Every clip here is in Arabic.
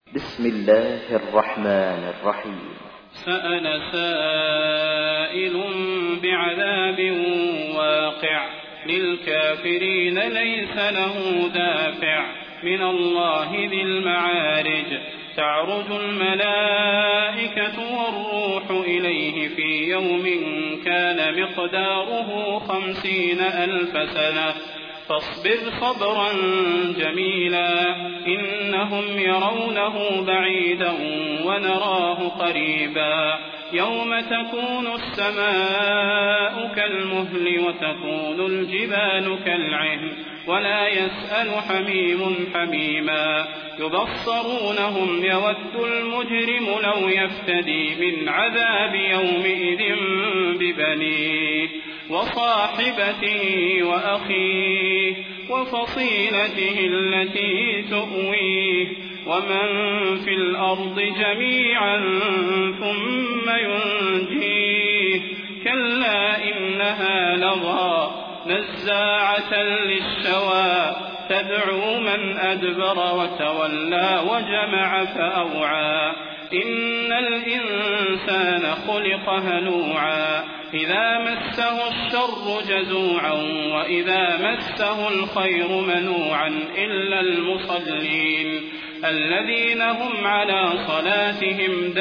بسم الله الرحمن الرحيم. سأل سائل بعذاب واقع للكافرين ليس له دافع من الله ذي المعارج تعرج الملائكة والروح إليه في يوم كان مقداره 50,000 سنة فاصبر صبرا جميلا إنهم يرونه بعيدا ونراه قريبا يوم تكون السماء كالمهل وتكون الجبال كالعهن ولا يسأل حميم حميما يبصرونهم يود المجرم لو يفتدي من عذاب يومئذ ببنيه وصاحبته وأخيه وفصيلته التي تؤويه ومن في الأرض جميعا ثم ينجيه كلا إنها لظى نزاعة للشوى تدعو من أدبر وتولى وجمع فأوعى إن الإنسان خلق هلوعا إذا مسه الشر جزوعا وإذا مسه الخير منوعا إلا المصلين الذين هم على صلاتهم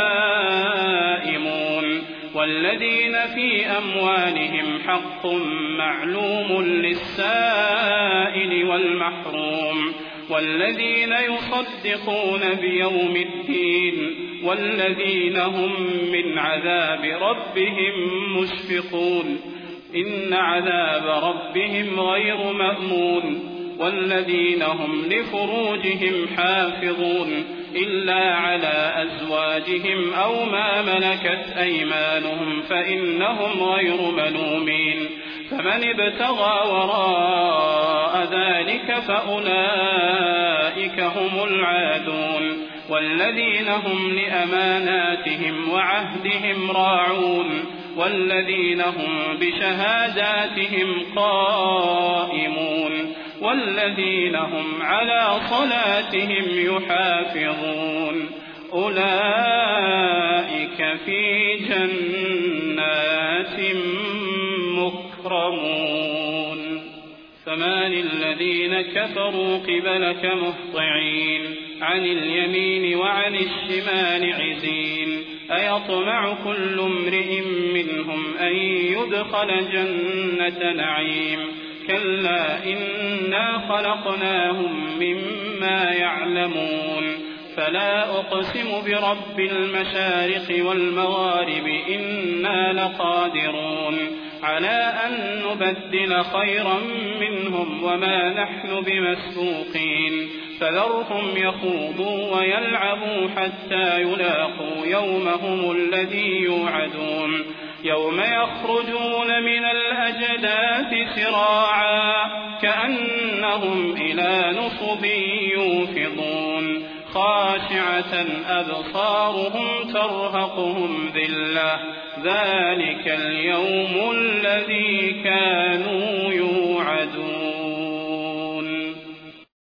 دائمون والذين في أموالهم حق معلوم للسائل والمحروم والذين يصدقون بيوم الدين والذين هم من عذاب ربهم مشفقون إن عذاب ربهم غير مأمون والذين هم لفروجهم حافظون إلا على أزواجهم أو ما ملكت أيمانهم فإنهم غير ملومين فمن ابتغى وراء ذلك فأولئك هم العادون والذين هم لأماناتهم وعهدهم راعون والذين هم بشهاداتهم قائمون والذين هم على صلاتهم يحافظون أولئك في جنات مكرمون فما للذين كفروا قبلك مهطعين عن اليمين وعن الشمال عزين أيطمع كل امرئ منهم أن يدخل جنة نعيم كلا إنا خلقناهم مما يعلمون فلا أقسم برب المشارق والمغارب إنا لقادرون على أن نبدل خيرا منهم وما نحن بمسبوقين فذرهم يخوضوا ويلعبوا حتى يلاقوا يومهم الذي يوعدون يوم يخرجون من الأجداث سراعا كأنهم إلى نصب يوفضون خاشعة أبصارهم ترهقهم ذلة ذلك اليوم الذي كانوا يوعدون.